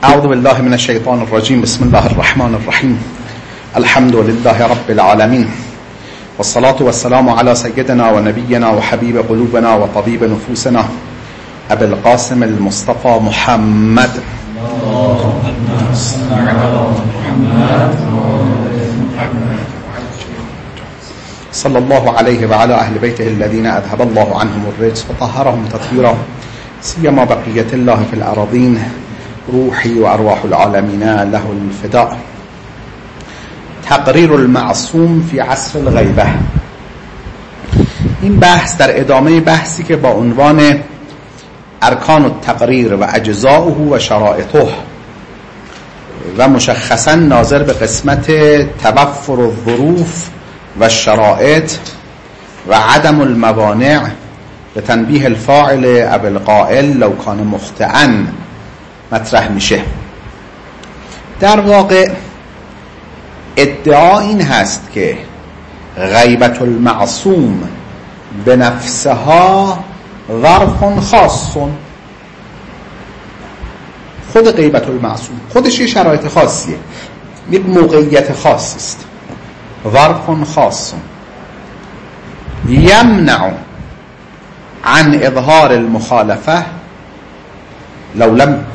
اعوذ بالله من الشیطان الرجیم. بسم الله الرحمن الرحیم. الحمد لله رب العالمین والصلاة والسلام على سيدنا ونبينا وحبيب قلوبنا وطبيب نفوسنا ابي القاسم المصطفى محمد صلى الله عليه وعلى اهل بيته الذين اذهب الله عنهم الرجس وطهرهم تطهيرا سيما بقية الله في الأراضين روحي وأرواح العالمين له الفداء. تقریر المعصوم فی عصر الغیبه. این بحث در ادامه بحثی که با عنوان ارکان التقریر و اجزاؤه و شرائطه و مشخصا ناظر به قسمت توفر الظروف و الشرائط و عدم الموانع به تنبیه الفاعل او القائل لو کان مخطئا مطرح میشه. در واقع ادعا این هست که غیبت المعصوم به نفسها ظرف خاص. خود غیبت المعصوم خودش یه شرایط خاصیه، یک موقعیت خاصی است. ظرف خاص یمنع عن اظهار المخالفه لو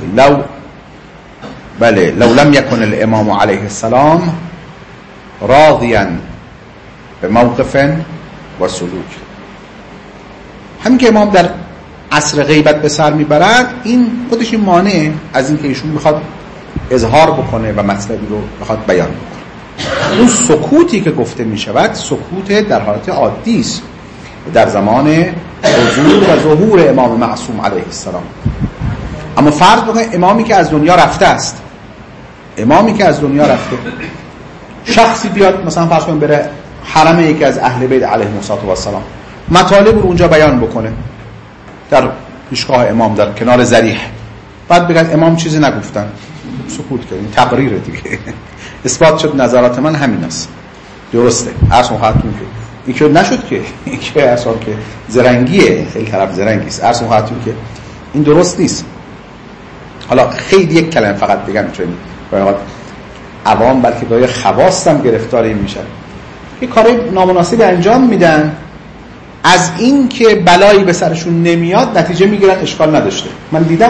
لم يكن الامام علیه السلام راضیا به موقف و سلوک. همین که امام در عصر غیبت به سر میبرد، این خودش این مانع از این که ایشون میخواد اظهار بکنه و مطلبی رو بخواد بیان بکنه. اون سکوتی که گفته میشود سکوت در حالت عادی است در زمان حضور و ظهور امام معصوم علیه السلام. اما فرض بکنید امامی که از دنیا رفته است، امامی که از دنیا رفته، شخصی بیاد مثلا فرض کنید بره حرم یکی از اهل بیت علیهم السلام، مطالب رو اونجا بیان بکنه در پیشگاه امام در کنار ذریح، بعد بگن امام چیزی نگفتن، سکوت کردن، تقریره دیگه. اثبات شد نظرات من همین است. درسته. اصلا خاطرتون که این که نشد که این که اصلا که زرنگیه، خیلی طرف زرنگی است. اصلا خاطرتون که این درست نیست. حالا خیلی یک کلمه فقط بگم چون باید عوام بلکه باید خواص هم گرفتاری میشن، یه کاری نامناسبی انجام میدن، از این که بلایی به سرشون نمیاد نتیجه میگیرن اشکال نداشته. من دیدم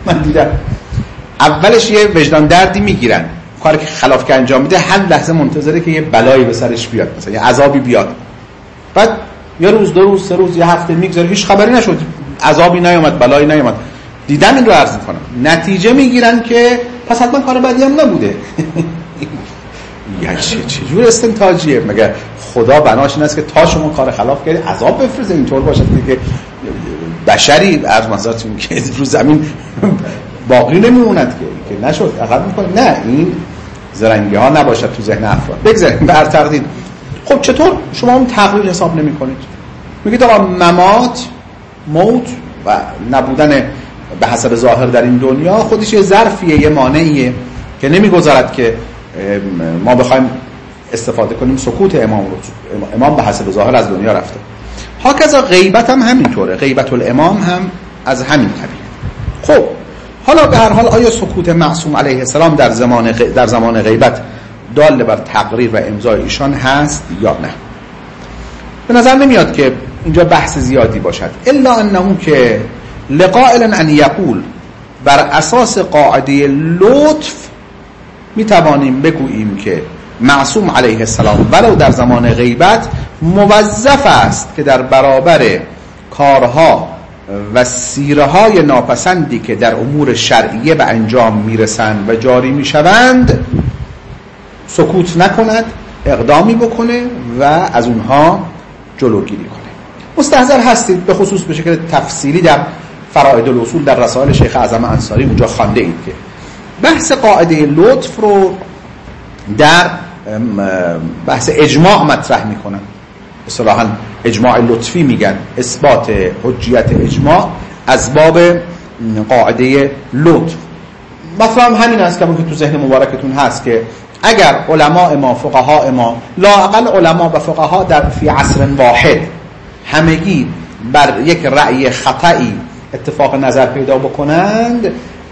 اولش یه وجدان دردی میگیرن، کاری که خلاف که انجام میده هر لحظه منتظره که یه بلایی به سرش بیاد، مثلا یه عذابی بیاد، بعد یه روز دو روز سه روز یه هفته میگذره هیچ خبری نشد، عذابی نیامد، بلایی نیامد. دیدم این رو عرض میکنم، نتیجه میگیرن که پس حتما کار بدی هم نبوده. یعنی چجور استنتاجیه؟ مگه خدا بناش این است که تا شما کار خلاف کردید عذاب بفرسته؟ اینطور باشه که بشری از مزارتون که رو زمین باقی نمیموند که نشد عقب میکنه. نه، این زرنگی ها نباشد تو ذهن افراد. بگذاریم بر تقدیر. خب چطور شما اون تقریر حساب نمی کنید؟ میگید آقا موت و نبودن به حسب ظاهر در این دنیا خودش یه ظرفیه، یه مانعیه که نمیگذارد که ما بخوایم استفاده کنیم سکوت امام رو. امام به حسب ظاهر از دنیا رفته. هاکذا غیبت هم همینطوره، غیبت الامام هم از همین قبیل. خب حالا به هر حال آیا سکوت معصوم علیه السلام در زمان غیبت دال بر تقریر و امضای ایشان هست یا نه؟ به نظر نمیاد که اینجا بحث زیادی باشد، الا انه که لقائل ان یقول بر اساس قاعده لطف میتوانیم بگوییم که معصوم علیه السلام ولو در زمان غیبت موظف است که در برابر کارها و سیرهای ناپسندی که در امور شرعیه به انجام میرسند و جاری میشوند سکوت نکند، اقدامی بکنه و از اونها جلوگیری کنه. مستحضر هستید به خصوص به شکل تفصیلی در فرائد الاصول در رسائل شیخ اعظم انصاری اونجا خوانده اید که بحث قاعده لطف رو در بحث اجماع مطرح میکنن. اصطلاحاً اجماع لطفی میگن، اثبات حجیت اجماع از باب قاعده لطف. مثلا همین است که تو ذهن مبارکتون هست که اگر علماء ما، فقها ما، لااقل علما و فقها در فی عصر واحد همگی بر یک رأی خطئی اتفاق نظر پیدا بکنند،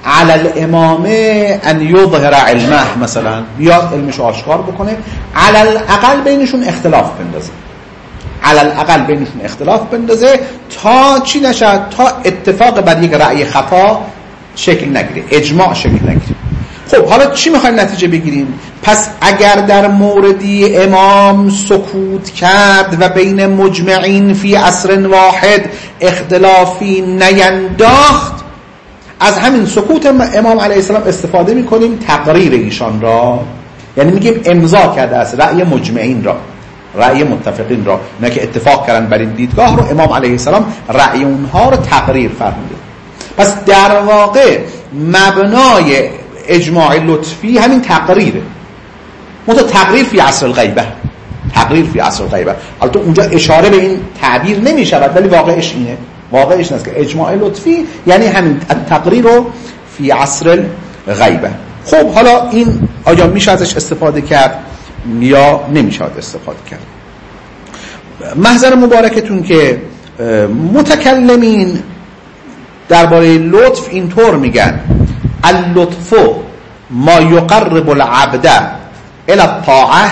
علی الامام ان یظهر علمه، مثلا بیاد علمش آشکار بکنه، علی الاقل بینشون اختلاف بندازه، علی الاقل بینشون اختلاف بندازه تا چی نشد؟ تا اتفاق بر یک رأی خطا شکل نگیره، اجماع شکل نگیره. خب حالا چی میخوایم نتیجه بگیریم؟ پس اگر در موردی امام سکوت کرد و بین مجمعین فی عصر واحد اختلافی نینداخت، از همین سکوت امام علیه السلام استفاده میکنیم تقریر ایشان را، یعنی میگیم امضا کرده است رأی مجمعین را، رأی متفقین را، نه که اتفاق کردن بر این دیدگاه رو امام علیه السلام رأی اونها رو تقریر فرموده. پس در واقع مبنای اجماع لطفی همین تقریره، تقریر فی عصر الغیبه، تقریر فی عصر الغیبه. البته اونجا اشاره به این تعبیر نمی شود، ولی واقعش اینه، واقعش اینه که اجماع لطفی یعنی همین تقریر رو فی عصر الغیبه. خب حالا این آیا میشه ازش استفاده کرد یا نمیشه استفاده کرد؟ محضر مبارکتون که متکلمین درباره لطف اینطور میگن: اللطف ما یقرب العبد الى الطاعه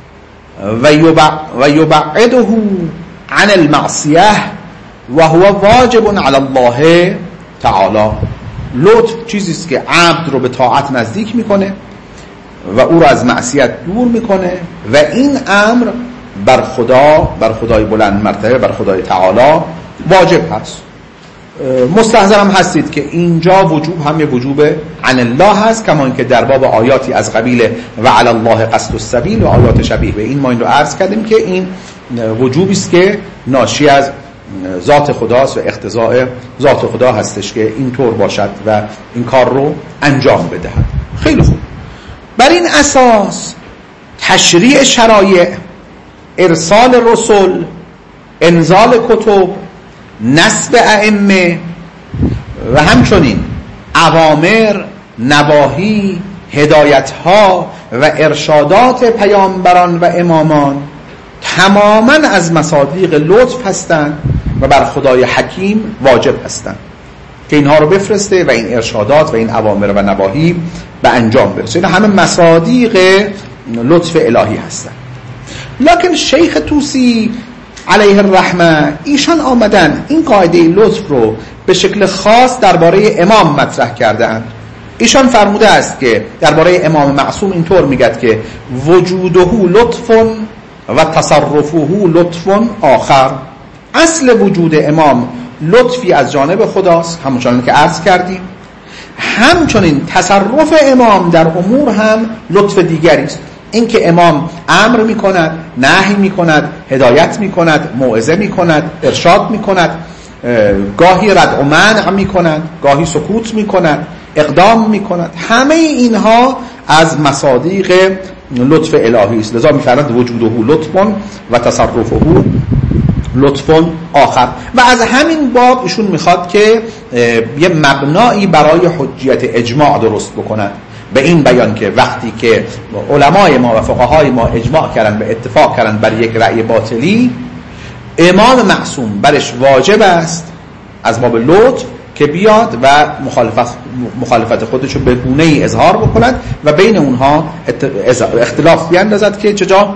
و یبعده عن المعصیه و هو واجب علی الله تعالی. لطف چیزی است که عبد رو به طاعت نزدیک میکنه و او رو از معصیت دور میکنه و این امر بر خدای بلند مرتبه، بر خدای تعالی واجب هست. مستحضرم هستید که اینجا وجوب هم یه وجوب عن الله هست، کما اینکه در باب آیاتی از قبیل و علی الله قصد السبیل و آیات شبیه به این ما این رو عرض کردیم که این وجوبی است که ناشی از ذات خداست و اقتضاء ذات خدا هستش که اینطور باشد و این کار رو انجام بدهد. خیلی خوب. بر این اساس تشریع شرایع، ارسال رسل، انزال کتب، نصب ائمه و همچنین اوامر، نواهی، هدایت‌ها و ارشادات پیامبران و امامان تماما از مصادیق لطف هستند و بر خدای حکیم واجب هستند که اینها رو بفرسته و این ارشادات و این اوامر و نواهی به انجام برسه. این همه مصادیق لطف الهی هستند. لکن شیخ طوسی علیه الرحمه ایشان آمدن این قاعده لطف رو به شکل خاص درباره امام مطرح کردند. ایشان فرموده است که درباره امام معصوم اینطور میگد که وجوده لطف و تصرفه لطف آخر. اصل وجود امام لطفی از جانب خداست، همونجوری که عرض کردیم. همچنین تصرف امام در امور هم لطف دیگری است. این که امام امر میکند، نهی میکند، هدایت میکند، موعظه میکند، ارشاد میکند، گاهی رد و منع میکند، گاهی سکوت میکند، اقدام میکند، همه اینها از مصادیق لطف الهی است. لذا میفرماید وجوده لطف و تصرفه لطف آخر. و از همین باب ایشون میخواد که یه مبنایی برای حجیت اجماع درست بکنند، به این بیان که وقتی که علمای ما و فقهای ما اجماع کردن به اتفاق کردن بر یک رأی باطلی، امام معصوم برش واجب است از باب لطف که بیاد و مخالفت خودشو به گونه‌ای اظهار بکند و بین اونها اختلاف بیاندازد که چجا؟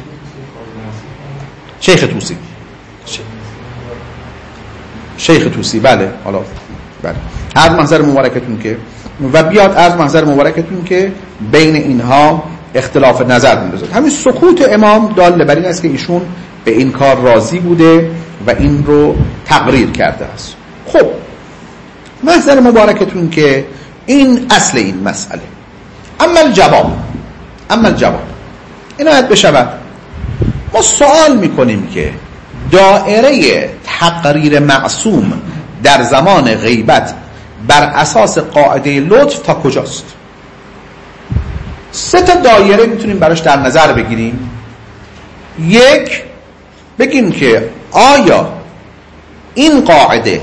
شیخ طوسی بله، حالا بله، از محضر مبارکتون که و بیاد از محضر مبارکتون که بین اینها اختلاف نظر بندازد. همین سکوت امام دال بر این است که ایشون به این کار راضی بوده و این رو تقریر کرده است. خب محضر مبارکتون که این اصل این مسئله. اما الجواب عنایت بشود، ما سوال میکنیم که دائره تقریر معصوم در زمان غیبت بر اساس قاعده لطف تا کجاست؟ 3 دایره میتونیم براش در نظر بگیریم. 1 بگیم که آیا این قاعده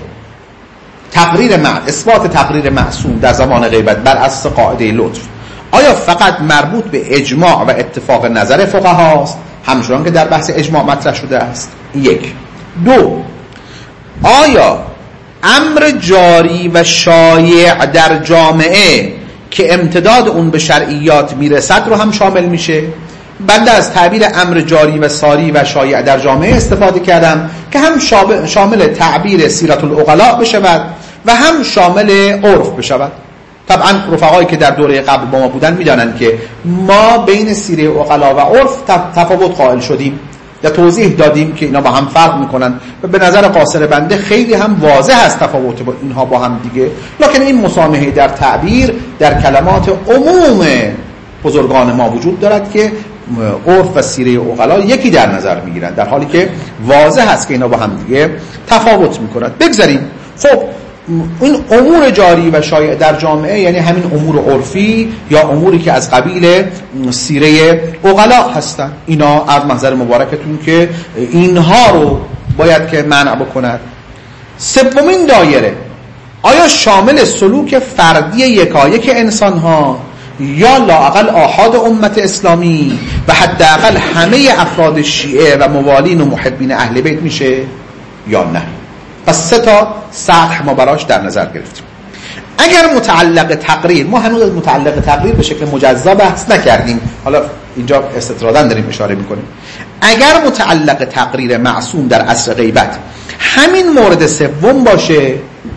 اثبات تقریر معصوم در زمان غیبت بر اساس قاعده لطف آیا فقط مربوط به اجماع و اتفاق نظر فقهاست همچنان که در بحث اجماع مطرح شده است؟ 1. 2 آیا امر جاری و شایع در جامعه که امتداد اون به شرعیات میرسد رو هم شامل میشه. بنده از تعبیر امر جاری و ساری و شایع در جامعه استفاده کردم که هم شامل تعبیر سیرت العقلاء بشود و هم شامل عرف بشود. طبعا رفقایی که در دوره قبل با ما بودن میدانن که ما بین سیره عقلاء و عرف تفاوت قائل شدیم یا توضیح دادیم که اینا با هم فرق میکنن و به نظر قاصر بنده خیلی هم واضح است تفاوت با اینها با هم دیگه، لکن این مسامحه در تعبیر در کلمات عموم بزرگان ما وجود دارد که عرف و سیره عقلاء یکی در نظر میگیرند، در حالی که واضح است که اینا با هم دیگه تفاوت میکنند. بگذاریم. خب این امور جاری و شایع در جامعه یعنی همین امور عرفی یا اموری که از قبیل سیره عقلاء هستند. اینا از محضر مبارکتون که اینها رو باید که منع بکند. سومین دایره آیا شامل سلوک فردی یکایک انسان ها یا لااقل آحاد امت اسلامی و حداقل همه افراد شیعه و موالین و محبین اهل بیت میشه یا نه؟ پس 3 سطح ما براش در نظر گرفتیم. اگر متعلق تقریر، ما هنوز متعلق تقریر به شکل مجزا بحث نکردیم، حالا اینجا استطرادا داریم اشاره میکنیم. اگر متعلق تقریر معصوم در عصر غیبت همین مورد سوم باشه،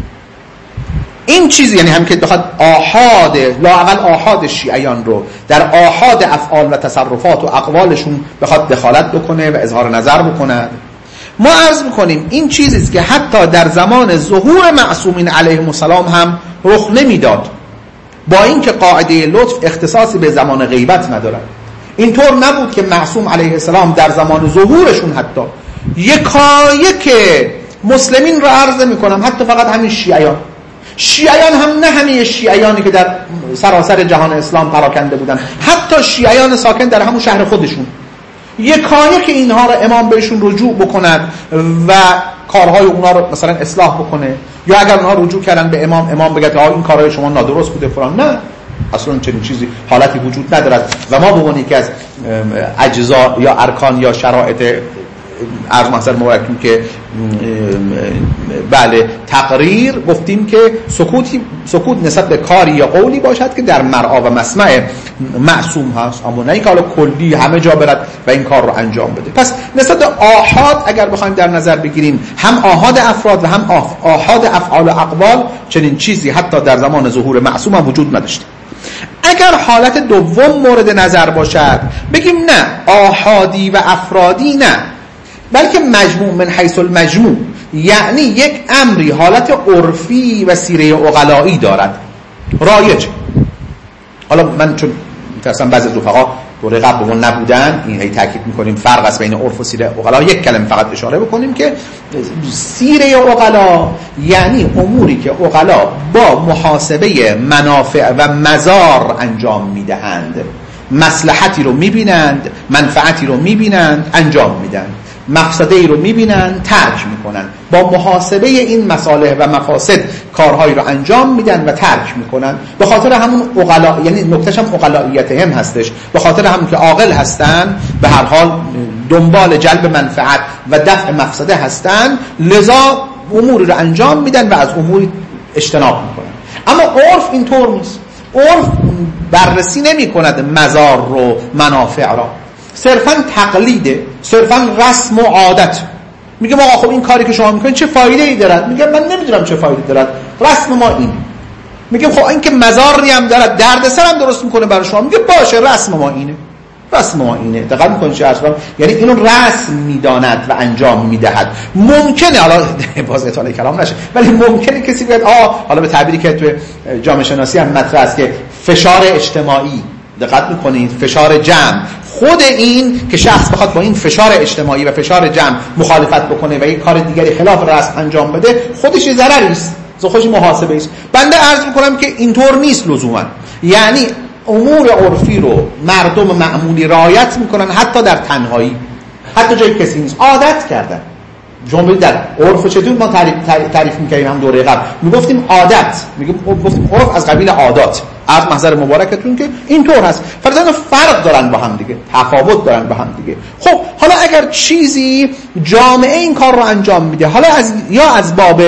این چیزی یعنی هم که بخواد آحاد لااقل آحاد شیعیان رو در آحاد افعال و تصرفات و اقوالشون بخواد دخالت بکنه و اظهار نظر بکنه، ما عرض میکنیم این چیزیست که حتی در زمان ظهور معصومین علیهم السلام هم رخ نمیداد، با اینکه قاعده لطف اختصاصی به زمان غیبت ندارد. اینطور نبود که معصوم علیه السلام در زمان ظهورشون حتی یکایک مسلمین را عرض میکنم، حتی فقط همین شیعیان هم نه همه شیعیانی که در سراسر جهان اسلام پراکنده بودن، حتی شیعیان ساکن در همون شهر خودشون، یکایک اینها را امام بهشون رجوع بکند و کارهای اونها رو مثلا اصلاح بکنه، یا اگر اونها رجوع کردن به امام بگه که این کارهای شما نادرست بوده فلان، نه، اصلا چنین چیزی حالتی وجود ندارد. و ما به عنوان یکی از اجزا یا ارکان یا شرایط عرض محضر مبارکتون که بله تقریر گفتیم که سکوت نسبت به کاری یا قولی باشد که در مرعا و مسمع معصوم هست، اما نه اینکه حالا کلی همه جا برد و این کار رو انجام بده. پس نسبت آحاد اگر بخوایم در نظر بگیریم، هم آحاد افراد و هم آحاد افعال و اقوال، چنین چیزی حتی در زمان ظهور معصوم هم وجود نداشته. اگر حالت دوم مورد نظر باشد، بگیم نه آحادی و افرادی نه، بلکه مجموع من حیث المجموع، یعنی یک امری حالت عرفی و سیره عقلایی دارد، رایج. حالا من چون مثلا بعضی از رفقا دوره قبل ما نبودن، این هی تاکید میکنیم فرق است بین عرف و سیره عقلا، یک کلمه فقط اشاره بکنیم که سیره عقلا یعنی اموری که عقلا با محاسبه منافع و مضار انجام میدهند، مصلحتی رو میبینند، منفعتی رو میبینند، انجام میدن، مفسده‌ای رو میبینن، ترک میکنن، با محاسبه این مصالح و مفاسد کارهایی رو انجام میدن و ترک میکنن. به خاطر همون عقلا، یعنی نکتهش هم عقلاییت هم هستش، به خاطر همون که عاقل هستن، به هر حال دنبال جلب منفعت و دفع مفسده هستن، لذا امور رو انجام میدن و از امور اجتناب میکنن. اما عرف اینطور نیست. عرف بررسی نمیکند مضار رو، منافع را، صرفاً تقلیده، صرفاً رسم و عادت. میگه آقا خب این کاری که شما میکنید چه فایده ای دارد؟ میگه من نمیدونم چه فایده دارد، رسم ما این. میگه خب این که مضاری هم دارد، دردسر هم درست میکنه برای شما، میگه باشه رسم ما اینه، رسم ما اینه. دقت میکنید چه اصلا، یعنی اینو رسم میداند و انجام میدهد. ممکنه حالا باز اطاله کلام نشه، ولی ممکنه کسی بگه حالا به تعبیری که تو جامعه شناسی هم مطرح است که فشار اجتماعی، دقت میکنید، فشار جمع، خود این که شخص بخواد با این فشار اجتماعی و فشار جمع مخالفت بکنه و یک کار دیگری خلاف رسم انجام بده، خودش یه ضرری است، خودش محاسبه است. بنده عرض میکنم که اینطور نیست لزوما، یعنی امور عرفی رو مردم معمولی رعایت میکنن، حتی در تنهایی، حتی جای کسی نیست، عادت کردن. جمله در عرف چطور ما تعریف میکنیم؟ هم دوره قبل میگفتیم عادت، میگفتیم عرف از قبیل عادات، از محضر مبارکتون که اینطور هست. فرضاً فرق دارن با هم دیگه، تفاوت دارن با هم دیگه. خب حالا اگر چیزی جامعه این کار رو انجام میده، حالا از باب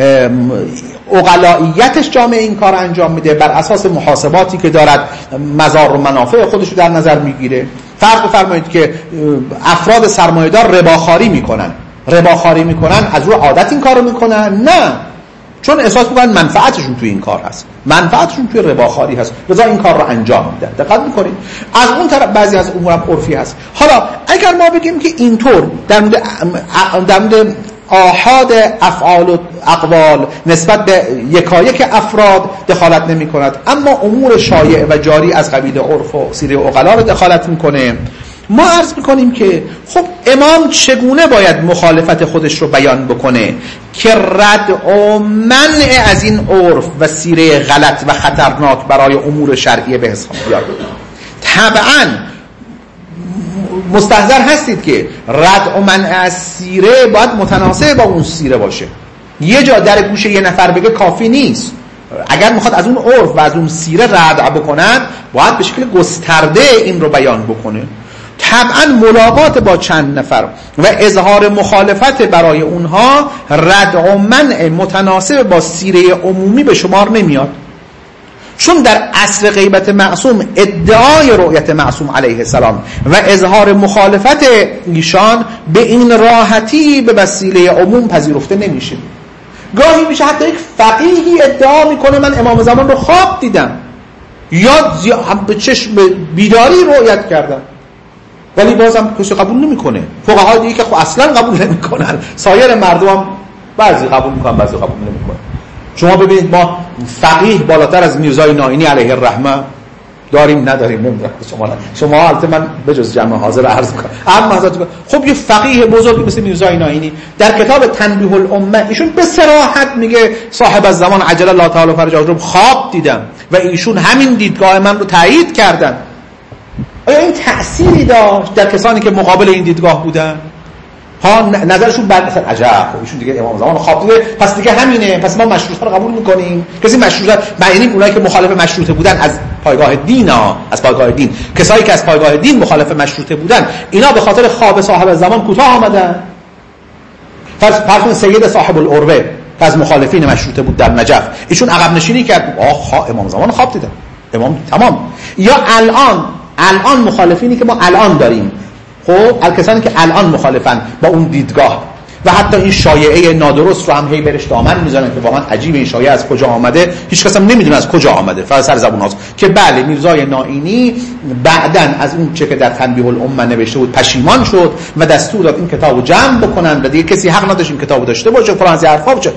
عقلائیتش جامعه این کار انجام میده، بر اساس محاسباتی که دارد مضار و منافع خودش رو در نظر میگیره. فرض بفرمایید که افراد سرمایه‌دار رباخواری میکنن، از رو عادت این کارو میکنن؟ نه، چون احساس میکنن منفعتشون توی این کار هست، منفعتشون توی رباخواری هست، لذا این کار رو انجام میدن. دقت میکنید؟ از اون طرف بعضی از امور هم عرفی هست. حالا اگر ما بگیم که اینطور در مورد آحاد افعال و اقوال نسبت به یکایک افراد دخالت نمی کند، اما امور شایع و جاری از قبیل عرف و سیره عقلا رو دخالت میکنه، ما عرض میکنیم که خب امام چگونه باید مخالفت خودش رو بیان بکنه که رد و منع از این عرف و سیره غلط و خطرناک برای امور شرعیه به حساب بیاد. طبعا مستحضر هستید که رد و منع از سیره باید متناسب با اون سیره باشه. یه جا در گوشه یه نفر بگه کافی نیست. اگر میخواد از اون عرف و از اون سیره رد بکنن، باید به شکل گسترده این رو بیان بکنه. طبعا ملاقات با چند نفر و اظهار مخالفت برای اونها رد و منع متناسب با سیره عمومی به شمار نمیاد، چون در عصر غیبت معصوم ادعای رؤیت معصوم علیه السلام و اظهار مخالفت ایشان به این راحتی به وسیله عموم پذیرفته نمیشه. گاهی میشه حتی یک فقیهی ادعا میکنه من امام زمان رو خواب دیدم یا به چشم بیداری رؤیت کردم، ولی بازم کسی قبول نمیکنه. فقهای دیگه که خب اصلا قبول نمیکنن، سایر مردم هم بعضی قبول میکنن بعضی قبول نمیکنن. شما ببینید ما فقیه بالاتر از میرزای نائینی علیه الرحمه داریم نداریم نمیدونم. شما البته من بجز جمع حاضر عرض میکنم، اما حضرت خب یه فقیه بزرگی مثل میرزای نائینی در کتاب تنبیه الامه ایشون به صراحت میگه صاحب الزمان عجل الله تعالی فرجه رو خواب دیدم و ایشون همین دیدگاه من رو تایید کردن. آیا این تأثیری داشت در کسانی که مقابل این دیدگاه بودن؟ ها نظرشون بعد مثلا عجب ایشون دیگه امام زمان خواب دیده پس دیگه همینه، پس ما مشروطه رو قبول میکنیم. کسی مشروطه یعنی اونایی که مخالف مشروطه بودن از پایگاه دین از پایگاه دین، کسایی که از پایگاه دین مخالف مشروطه بودن، اینا به خاطر خواب صاحب زمان کوتاه آمدن. فرض سید صاحب العروه از مخالفین مشروطه بود در نجف، ایشون عقب نشینی کرد، امام زمان خواب دیدن، امام تمام. یا الان مخالفینی که ما الان داریم، خب کسانی که الان مخالفن با اون دیدگاه و حتی این شایعه نادرست رو هم هی برش دامن میزنن که واقعا عجیبه این شایعه از کجا آمده، هیچ کس هم نمیدونه از کجا آمده، فقط سر زبون هاست که بله میرزای نائینی بعدن از اون چه که در تنبیه الامه نوشته بود پشیمان شد و دستور داد این کتابو جمع بکنن و دیگه کسی حق نداشت این کتابو داشته باشه فلان از حرفا باشه.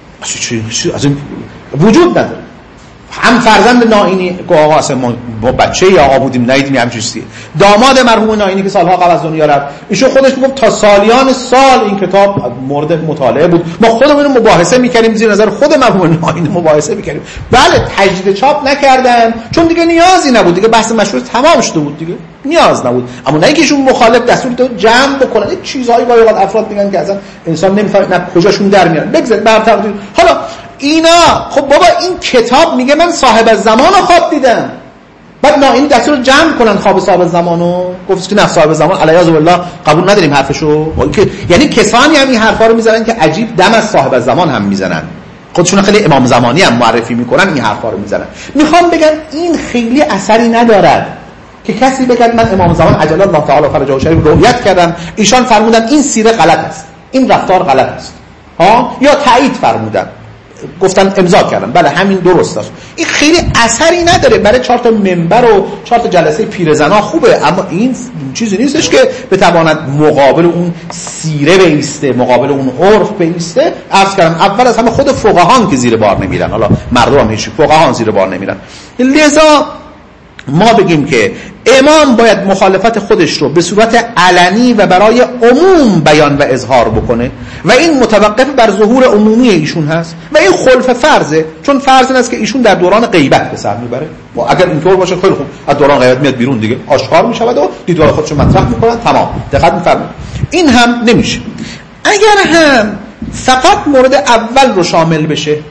از این وجود نداره. هم فرزند نائینی که آقا اصلا ما بچه یا آقا بودیم ندیدیم همین چیزیه. داماد مرحوم نائینی که سالها قبل از دنیا رفت، ایشون خودش میگفت تا سالیان سال این کتاب مورد مطالعه بود، ما خودمون مباحثه میکردیم، زیر نظر خود مرحوم نائینی مباحثه میکردیم. بله تجدید چاپ نکردن چون دیگه نیازی نبود، دیگه بحث مشروط تمام شده بود، دیگه نیاز نبود. اما نه اینکه ایشون مخالف دستور داد جمع بکنن. این چیزهایی گاهی اوقات افراد میگن که اصلا انسان نمیفهمه نه کجاشون در میاد. بگذارید برتر حالا اینا خب بابا این کتاب میگه من صاحب الزمان رو خواب دیدم، بعد نائینی دستور رو جمع کنن خواب صاحب الزمان رو، گفت که نه صاحب الزمان علیه بالله قبول نداریم حرفشو. یعنی کسانی هم این حرفا رو میزنن که عجیب دم از صاحب الزمان هم میزنن، خودشون خیلی امام زمانی هم معرفی میکنن این حرفا رو میزنن. میخوام بگم این خیلی اثری ندارد که کسی بگه من امام زمان عجل الله تعالی فرجه شریف رؤیت کردم، ایشان فرمودن این سیره غلط است، این رفتار غلط است، یا تایید فرمودن، گفتن امضا کردن بله همین درست است. این خیلی اثری نداره، برای 4 تا منبر و 4 تا جلسه پیرزنا خوبه، اما این چیزی نیستش که بتواند مقابل اون سیره بایسته، مقابل اون عرف بایسته. عرض کردم اول از همه خود فقهان که زیر بار نمیرن، حالا مردم هم هیچ، فقهان زیر بار نمیرن. لذا ما بگیم که امام باید مخالفت خودش رو به صورت علنی و برای عموم بیان و اظهار بکنه و این متوقف بر ظهور عمومی ایشون هست و این خلف فرضه، چون فرض این است که ایشون در دوران غیبت به سر میبره و اگر اینطور باشه خیلی خوب، از دوران غیبت میاد بیرون دیگه آشکار میشود و دیدگاه خودش رو مطرح میکنن، تمام. دقت میفرمایید این هم نمیشه. اگر هم فقط مورد اول رو شامل بشه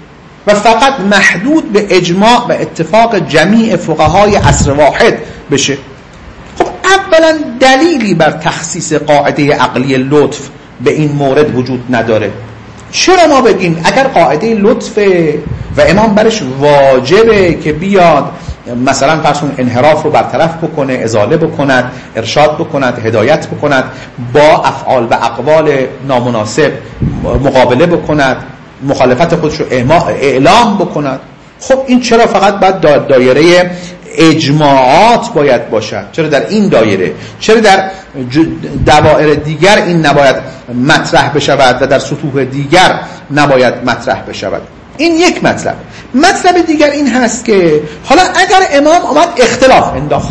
و فقط محدود به اجماع و اتفاق جمیع فقهای عصر واحد بشه. خب اولا دلیلی بر تخصیص قاعده عقلی لطف به این مورد وجود نداره. چرا ما بگیم اگر قاعده لطف و امام برش واجبه که بیاد مثلا فرض کن انحراف رو برطرف بکنه، ازاله بکند، ارشاد بکند، هدایت بکند، با افعال و اقوال نامناسب مقابله بکند، مخالفت خودش رو اعلام بکند، خب این چرا فقط باید دایره اجماعات باید باشد؟ چرا در این دایره؟ چرا در دوائر دیگر این نباید مطرح بشود و در سطوح دیگر نباید مطرح بشود؟ این یک مطلب. مطلب دیگر این هست که حالا اگر امام آمد اختلاف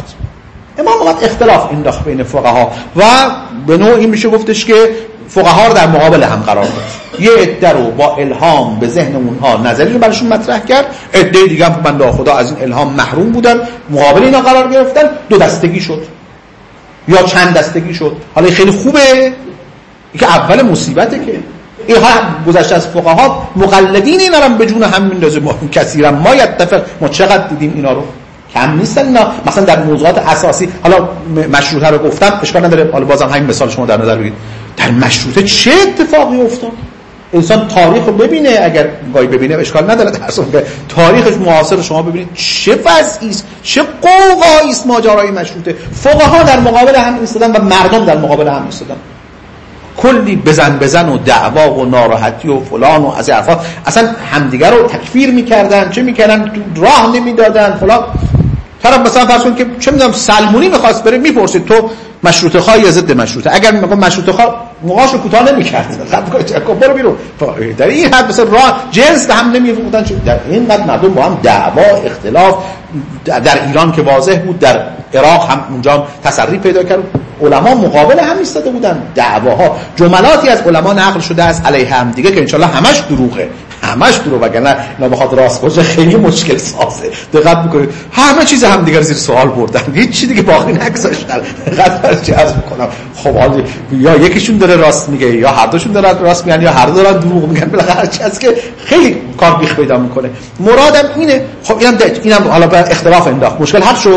انداخت بین فقها و به نوعی میشه گفتش که فقها رو در مقابل هم قرار داد، یه عده رو با الهام به ذهن اونها نظری رو براشون مطرح کرد، عده دیگه هم بنده خدا از این الهام محروم بودن، مقابل اینا قرار گرفتن، دو دستگی شد یا چند دستگی شد. حالا خیلی خوبه، این که اول مصیبته که اینها گذشته از فقها مقلدین اینا رو به جون هم میندازه. ما کثیرا ما یتفق، ما چقدر دیدیم اینا رو، کم نیستن اینا. مثلا در موضوعات اساسی، حالا مشروطه رو گفتم اشکال نداره، حالا بازم همین مثال شما در نظر بگیرید، در مشروطه چه اتفاقی افتاد؟ انسان تاریخ رو ببینه، اگر گاهی ببینه اشکال نداره، درسون که تاریخش معاصر شما ببینید چه وضعی است، چه قوقایی است ماجرای مشروطه. فقها در مقابل هم ایستادن و مردم در مقابل هم ایستادن، کلی بزن و دعوا و ناراحتی و فلان و از حرفا، اصلا همدیگر رو تکفیر میکردن، چه میکردن، راه نمیدادن فلان. طرف مثلا فرض کن که چه میدونم سلمونی میخواست بره، میپرسید تو مشروطه خواه یا ضد مشروطه؟ اگر میگم مشروطه خواه، موهاشو کوتاه نمیکرد، خب برو بیرون. در این حد مثلا راه جنس به هم نمیفروختن. در این قد مردم با هم دعوا، اختلاف، در ایران که واضح بود، در عراق هم اونجا تسری پیدا کرد، علما مقابل هم ایستاده بودن، دعواها. جملاتی از علما نقل شده است علیه هم دیگه که انشالله همش دروغه، وگرنه اینا بخاطر راست باشه خیلی مشکل سازه. دقت بکنید همه چیز هم دیگه زیر سوال بردن، هیچ چیزی دیگه باقی نگذاشتن. دقت چه عرض می‌کنم، خب حالا یا یکیشون داره راست میگه یا هر دوشون دارن راست میگن یا هر دو دارن دروغ میگن، بالاخره چیزی است که خیلی کار بیخ پیدا میکنه. مرادم اینه. خب اینم حالا بر اختلاف انداخت، مشکل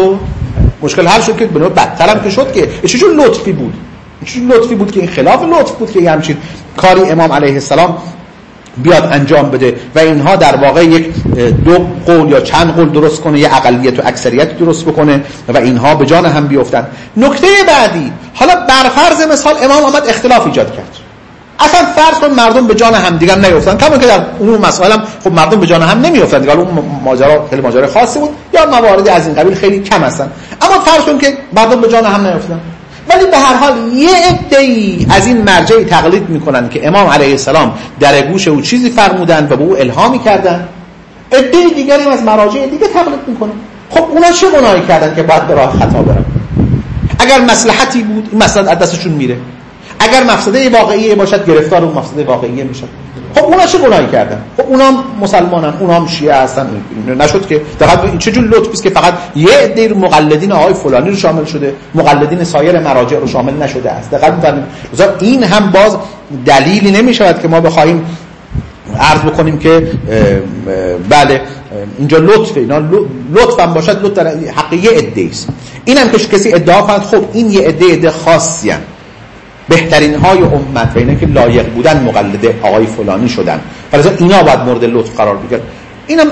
حل شد که بنو بدترم که شد که چون لطفی بود که این خلاف لطف بود که همچین کاری امام علیه السلام بیاد انجام بده و اینها در واقع یک دو قول یا چند قول درست کنه، یه اقلیت و اکثریت درست بکنه و اینها به جان هم بیفتن. نکته بعدی، حالا بر فرض مثال امام آمد اختلاف ایجاد کرد، اصلا فرض کن مردم به جان هم دیگر نیفتن، کما که در عموم مسائل هم خب مردم به جان هم نمیافتن دیگه، اون ماجرا خیلی ماجرا خاصی بود یا مواردی از این قبیل خیلی کم هستن، اما فرض کن که مردم به جان هم نیفتن، ولی به هر حال یه عده‌ای از این مرجعی تقلید میکنن که امام علیه السلام در گوش او چیزی فرمودن و به او الهامی کردن، عده دیگری از مراجع دیگه تقلید میکنن. خب اونا چه گناهی کردن که باید به راه خطا برن؟ اگر مصلحتی بود این مصلحت از دستشون میره، اگر مفسده واقعی باشد گرفتار اون مفسده واقعی میشن. خب اونا چه گناهی کردن؟ خب اونا مسلمانن، اونا شیعه هستن. نشد که دقیقاً این چه جور لطفی است که فقط یه عده مقلدین آقای فلانی رو شامل شده، مقلدین سایر مراجع رو شامل نشده است. دقیقاً می‌فهمید. این هم باز دلیلی نمی‌شود که ما بخوایم عرض بکنیم که بله اینجا لطفه، اینا لطف هم باشد، لطف در حق یه عده است. اینم که کسی ادعا کند خب این یه عده خاصی ان، بهترین های امت و اینا که لایق بودن مقلد آقای فلانی شدن، فلذا اینا باید مورد لطف قرار بگیرن. اینم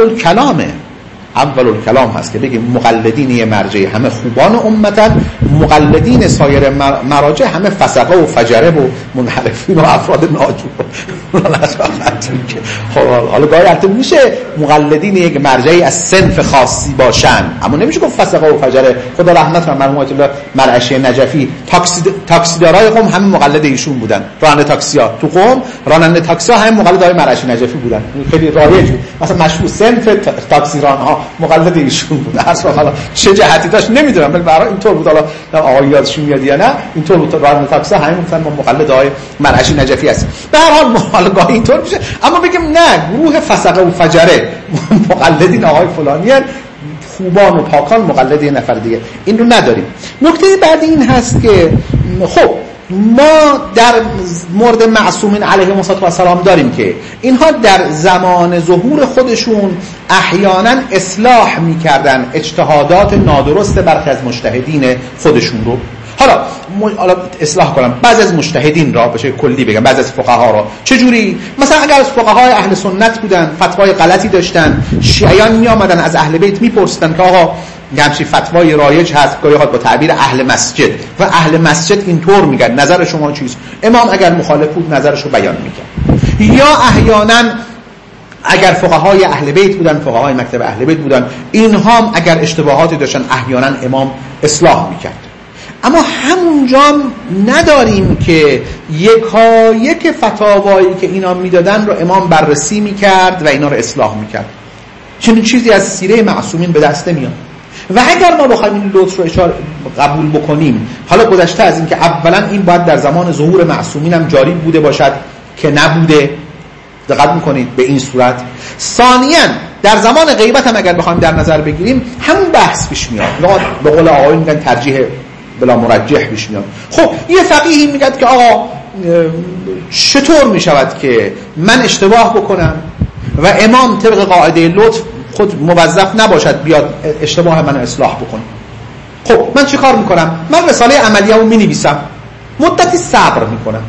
اول الکلام هست که بگیم مقلدین یه مرجع همه خوبان امتن، مقلدین سایر مراجع همه فسقه و فجره و منحرفین و افراد ناجور. حالا گاهی البته میشه مقلدین یک مرجعی از صنف خاصی باشن، اما نمیشه گفت فسقه و فجره. خدا رحمت کنه مرحوم آیت الله مرعشی نجفی، تاکسیدارای قم همه مقلد ایشون بودن، راننده تاکسی‌ها تو قم، راننده تاکسی‌ها همه مقلد آقای مرعشی نجفی بودن، خیلی رایج بود. مثلا مشهور صنف تاکسیران‌ها مقلد ایشون بود. اصلا حالا چه جهتی داشت نمیدونم، ولی برای اینطور بود. حالا آقای یادشون میاد یا نه، اینطور بود. راننده تاکسی همین گفتن ما مقلد آقای مرعشی نجفی هستیم. به هر حال حالا گاهی اینطور میشه، اما بگیم نه، گروه فسقه و فجره مقلدین آقای فلانیان، خوبان و پاکان مقلد یه نفر دیگه، این رو نداریم. نکته بعدی این هست که خب ما در مورد معصومین علیهم السلام داریم که اینها در زمان ظهور خودشون احیانا اصلاح میکردن اجتهادات نادرست برخی از مجتهدین خودشون رو. حالا اصلاح کنم، بعضی از مجتهدین را به شکل کلی بگم، بعضی از فقها را. چجوری؟ مثلا اگر از فقهای اهل سنت بودن، فتوای غلطی داشتن، شیعیان می آمدن از اهل بیت میپرسیدن که آقا همچین فتوای رایج هست، گاهی با تعبیر اهل مسجد، و اهل مسجد اینطور میگن، نظر شما چیست؟ امام اگر مخالف بود نظرش رو بیان میکرد. یا احیانا اگر فقهای اهل بیت بودن، فقهای مکتب اهل بیت بودن، اینها اگر اشتباهاتی داشتن احیانا امام اصلاح میکرد. اما همونجا نداریم که یکایک فتاوایی که اینا میدادن رو امام بررسی میکرد و اینا رو اصلاح میکرد. چنین چیزی از سیره معصومین به دست نمیاد. و اگر ما بخوایم این لطف رو اشاره قبول بکنیم، حالا گذشته از این که اولا این باید در زمان ظهور معصومین هم جاری بوده باشد که نبوده، دقت میکنید به این صورت. ثانیاً در زمان غیبت هم اگر بخوایم در نظر بگیریم همون بحث پیش میاد، به قول آقایون میگن ترجیح بلا مرجح پیش میاد. خب یه فقیهی میگه که آقا چطور میشود که من اشتباه بکنم و امام طبق قاعده لطف خود موظف نباشد بیاد اشتباه من اصلاح بکنه؟ خب من چه کار میکنم؟ من رساله عملیه رو مینویسم، مدتی صبر میکنم.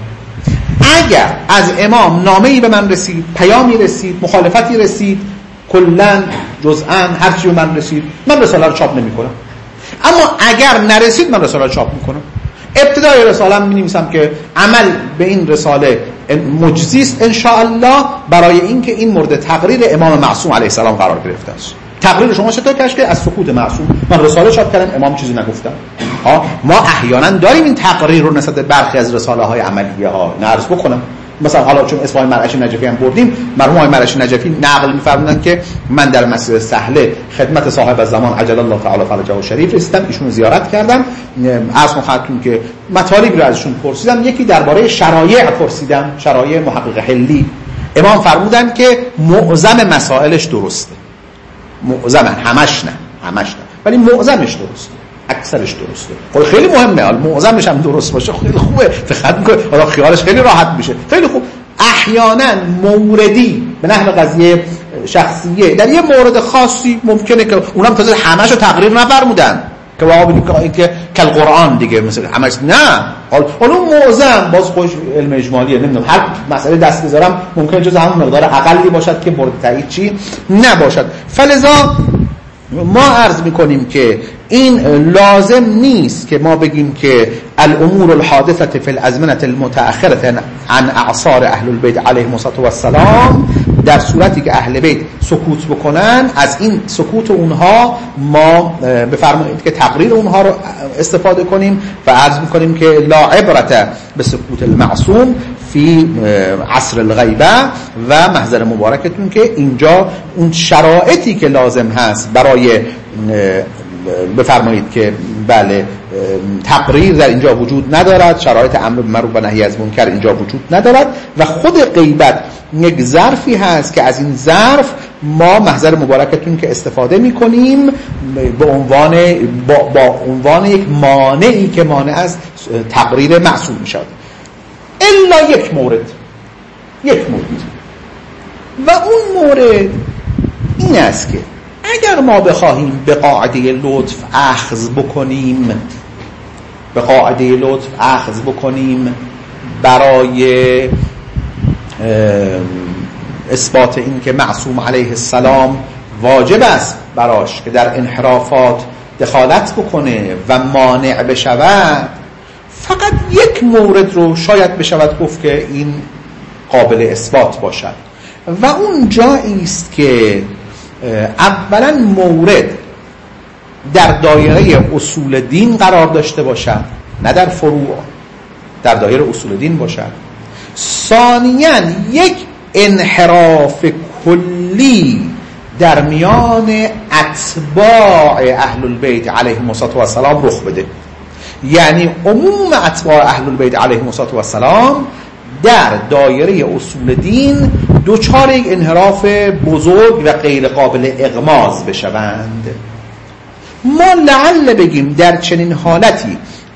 اگر از امام نامه‌ای به من رسید، پیامی رسید، مخالفتی رسید، کلاً جزءاً هر چیزی به من رسید، من رساله رو چاپ نمیکنم. اما اگر نرسید من رساله رو چاپ میکنم. ابتدای رساله می نویسم که عمل به این رساله مجزی است ان شاء الله، برای اینکه این مورد تقریر امام معصوم علیه السلام قرار گرفته است. تقریر شما چطور کش که از سکوت معصوم من رساله چاپ کردم، امام چیزی نگفتن. ما احیانا داریم این تقریر رو نسبت برخی از رساله های عملیه ها. نعرض بکنم مثلا حالا چون اسمای مرعشی نجفی هم بردیم، مرحوم آقای مرعشی نجفی نقل می‌فرمودن که من در مسجد سهله خدمت صاحب الزمان عجل الله تعالی فرجه شریف رسیدم، ایشون زیارت کردم، عرض خدمتتون که مطالبی رو ازشون پرسیدم، یکی درباره شرایع پرسیدم، شرایع محقق حلی. امام فرمودن که معظم مسائلش درسته، معظم، همش نه ولی معظمش درسته، اکثرش درسته. خب خیلی مهمه، معظمش هم درست باشه خیلی خوبه، فقط میگه حالا خیالش خیلی راحت میشه، خیلی خوب. احیانا موردی به نحو قضیه شخصیه در یه مورد خاصی ممکنه که اونم تازه همه‌شو تقریر نفرمودن که واقعا بگیم که کل قرآن دیگه مثلا همش، نه حالا معظم باز خوش علم اجمالیه، نمیدونم هر مسئله دست بذارم ممکنه جز همون مقدار اقلی باشد که مورد تایید چی نباشد. فلذا ما عرض میکنیم که این لازم نیست که ما بگیم که الامور الحادثه فی الازمنه المتأخره عن اعصار اهل البیت علیهم السلام، در صورتی که اهل بیت سکوت بکنن از این سکوت اونها ما بفرمایید که تقریر اونها رو استفاده کنیم و عرض میکنیم که لا عبرت به سکوت المعصوم فی عصر الغیبه و محضر مبارکتون که اینجا اون شرایطی که لازم هست برای بفرمایید که بله تقریر در اینجا وجود ندارد، شرایط امر بالمعروف و نهی از منکر اینجا وجود ندارد و خود غیبت یک ظرفی هست که از این ظرف ما محضر مبارکتون که استفاده میکنیم به عنوان با عنوان یک مانعی که مانع از تقریر معصوم میشود. الا یک مورد و اون مورد این است که اگر ما بخواهیم به قاعده لطف اخذ بکنیم برای اثبات این که معصوم علیه السلام واجب است براش که در انحرافات دخالت بکنه و مانع بشود، فقط یک مورد رو شاید بشود گفت که این قابل اثبات باشد و اون جایی است که اولا مورد در دایره اصول دین قرار داشته باشد، نه در فروع، در دایره اصول دین باشد. ثانیاً یک انحراف کلی در میان اتباع اهل البیت علیهم السلام رخ بده، یعنی عموم اتباع اهل البیت علیهم السلام در دایره اصول دین دوچار یک انحراف بزرگ و غیر قابل اغماض بشوند. ما لعل بگیم در چنین حالتی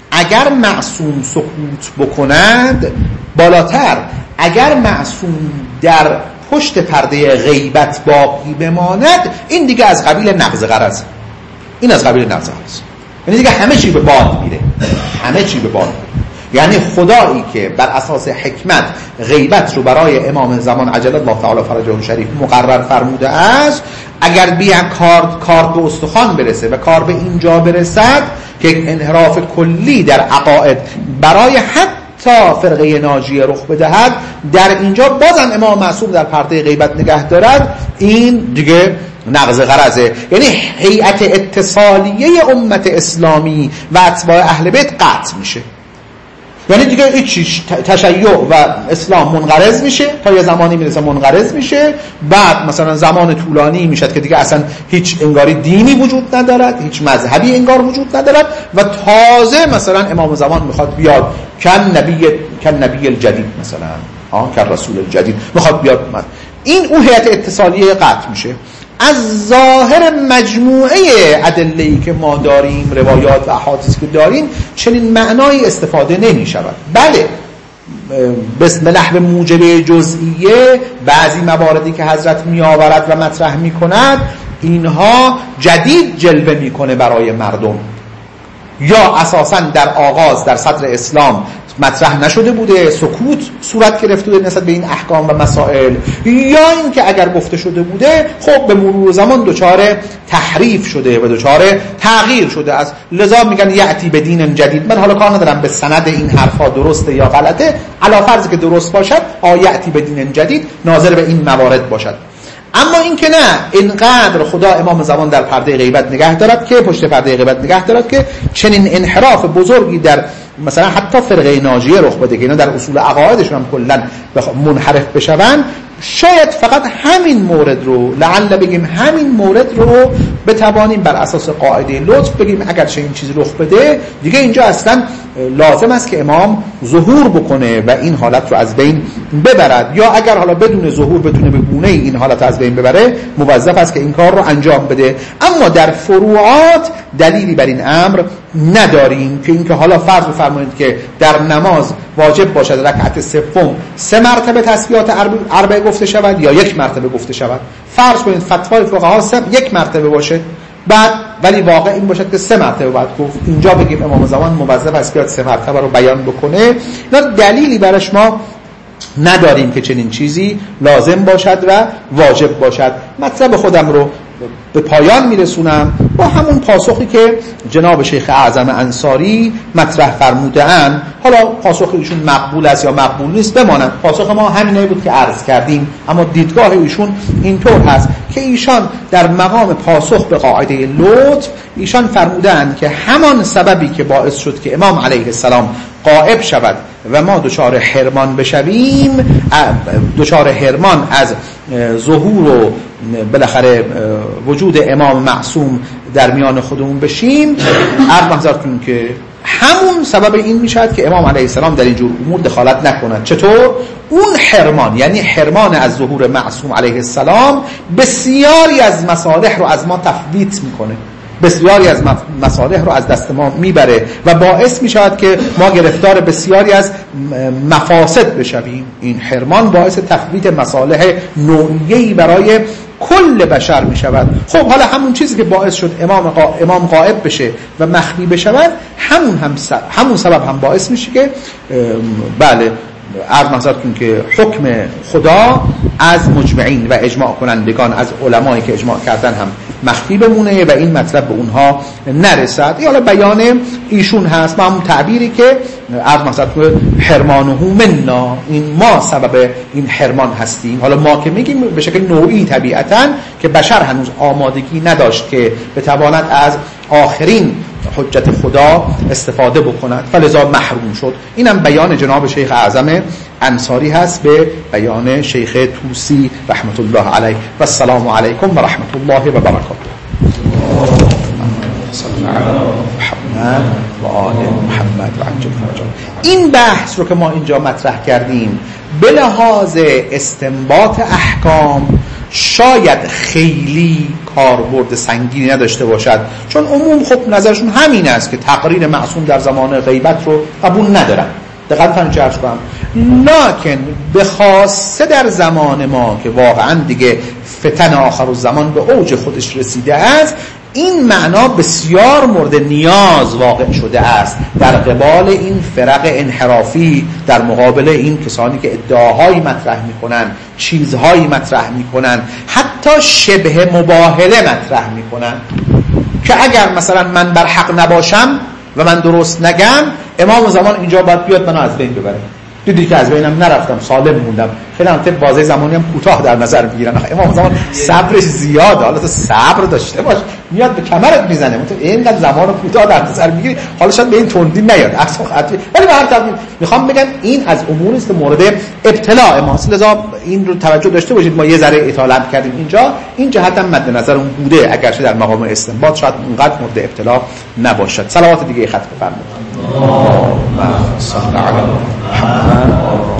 اگر معصوم سکوت بکند بالاتر، اگر معصوم در پشت پرده غیبت باقی بماند، این دیگه از قبیل نقض غرض. این از قبیل نقض غرض، یعنی دیگه همه چی به باد میره، همه چی به باد میره. یعنی خدایی که بر اساس حکمت غیبت رو برای امام زمان عجل الله تعالی فرجه شریف مقرر فرموده است، اگر بیا کار به استخوان برسه و کار به اینجا برسد که یک انحراف کلی در عقاید برای حتی فرقه ناجیه رخ بدهد، در اینجا بازم امام معصوم در پرده غیبت نگه دارد، این دیگه نقض غرضه. یعنی هیئت اتصالیه امت اسلامی و اتباع اهل بیت قطع میشه. یعنی دیگه هیچ تشیع و اسلام منقرض میشه، تا یه زمانی میرسه منقرض میشه، بعد مثلا زمان طولانی میشه که دیگه اصلا هیچ انگاری دینی وجود ندارد، هیچ مذهبی انگار وجود ندارد، و تازه مثلا امام زمان میخواد بیاد کن نبی الجدید، مثلا کن رسول الجدید میخواد بیاد. این اون هیئت اتصالیه قطع میشه. از ظاهر مجموعه ادله‌ای که ما داریم، روایات و احادیث که داریم، چنین معنایی استفاده نمی شود. بله، بسم نحو موجب جزئیه بعضی مواردی که حضرت می آورد و مطرح می کند، اینها جدید جلوه می کنه برای مردم، یا اساساً در آغاز در صدر اسلام مطرح نشده بوده، سکوت صورت گرفته بوده نسبت به این احکام و مسائل، یا این که اگر گفته شده بوده خب به مرور زمان دچار تحریف شده و دچار تغییر شده است. لذا میگن یأتی به دین جدید. من حالا کار ندارم به سند این حرفا درسته یا غلطه، علی فرض که درست باشد یأتی به دین جدید ناظر به این موارد باشد. اما این که نه، اینقدر خدا امام زمان در پرده غیبت نگه دارد که پشت پرده غیبت نگه دارد که چنین انحراف بزرگی در مثلا حتی فرقه ناجیه رخ بده که اینا در اصول عقایدشون هم کلا منحرف بشوند، شاید فقط همین مورد رو لعل بگیم همین مورد رو بتوانیم بر اساس قاعده لطف بگیم اگر چه این چیز رخ بده دیگه اینجا اصلا لازم است که امام ظهور بکنه و این حالت رو از بین ببرد، یا اگر حالا بدون ظهور بدون بگونه این حالت از بین ببره موظف است که این کار رو انجام بده. اما در فروعات دلیلی بر این امر نداریم که اینکه حالا فرض بفرمایید که در نماز واجب باشد رکعت سوم 3 مرتبه تسبیحات اربع گفته شود یا 1 مرتبه گفته شود. فرض کنید فتوای فقها 1 مرتبه باشه، بعد ولی واقع این باشد که 3 مرتبه باید گفت. اینجا بگیم امام زمان موظف است که 3 مرتبه رو بیان بکنه، نه دلیلی برش ما نداریم که چنین چیزی لازم باشد و واجب باشد. مطلب خودم رو به پایان میرسونم با همون پاسخی که جناب شیخ اعظم انصاری مطرح فرموده‌اند. حالا پاسخ ایشون مقبول است یا مقبول نیست بماند، پاسخ ما همینه بود که عرض کردیم، اما دیدگاه ایشون اینطور هست که ایشان در مقام پاسخ به قاعده لطف ایشان فرمودند که همان سببی که باعث شد که امام علیه السلام غائب شود و ما دچار حرمان بشویم، دچار حرمان از ظهور و بالاخره وجود امام معصوم در میان خودمون بشیم، عرض محضرتون که همون سبب این میشد که امام علیه السلام در اینجور امور دخالت نکنند. چطور؟ اون حرمان، یعنی حرمان از ظهور معصوم علیه السلام، بسیاری از مصالح رو از ما تفویت میکنه، بسیاری از مصالح رو از دست ما میبره و باعث میشود که ما گرفتار بسیاری از مفاسد بشویم. این حرمان باعث تفویت مصالح نوعیه‌ای برای کل بشر میشود. خب حالا همون چیزی که باعث شد امام غائب بشه و مخفی بشود، همون سبب هم باعث میشه که بله عرض محضرتون که حکم خدا از مجمعین و اجماع کنندگان از علمایی که اجماع کردن هم مخفی بمونه و این مطلب به اونها نرسد. حالا بیان ایشون هست با همون تعبیری که عرض محضرتون حرمانه منا، این ما سبب این حرمان هستیم. حالا ما که میگیم به شکل نوعی طبیعتاً که بشر هنوز آمادگی نداشت که بتواند از آخرین حجت خدا استفاده بکند فلذا محروم شد. اینم بیان جناب شیخ اعظم انصاری هست به بیان شیخ طوسی رحمت الله علیه. و السلام علیکم و رحمت الله و برکاته. محمد و آل محمد و عجل فرجان. این بحث رو که ما اینجا مطرح کردیم به لحاظ استنباط احکام شاید خیلی کاربرد سنگینی نداشته باشد، چون عموم خب نظرشون همین است که تقریر معصوم در زمان غیبت رو قبول ندارن. دقیقاً فرنچه عرض کنم، لکن به خاصه در زمان ما که واقعاً دیگه فتن آخر الزمان به اوج خودش رسیده است، این معنا بسیار مورد نیاز واقع شده است در قبال این فرق انحرافی، در مقابل این کسانی که ادعاهایی مطرح میکنن، چیزهایی مطرح میکنن، حتی شبه مباهله مطرح میکنن که اگر مثلا من بر حق نباشم و من درست نگم، امام زمان اینجا باید بیاد منو از بین ببره. دیدی که از بینم نرفتم، سالم موندم. خیلی هم بازه زمانی هم کوتاه در نظر میگیرن. امام زمان صبرش زیاده، حالا تو صبر داشته باش، میاد به کمرت میزنه، تو اینقدر زمان کوتاه در نظر میگیری، حالا شاید به این تندی نیاد اصلا خاطری، ولی به هر ترتیب میخوام بگم این از اموری است که مورد ابتلاء ماست، لذا این رو توجه داشته باشید. ما یه ذره اطاله کردیم اینجا، این جهت هم مد نظرمون بوده، اگرچه در مقام استنباط شاید اونقدر مورد ابتلا نباشد. صلوات دیگه خط بفرمایید. اللهم صل علی محمد.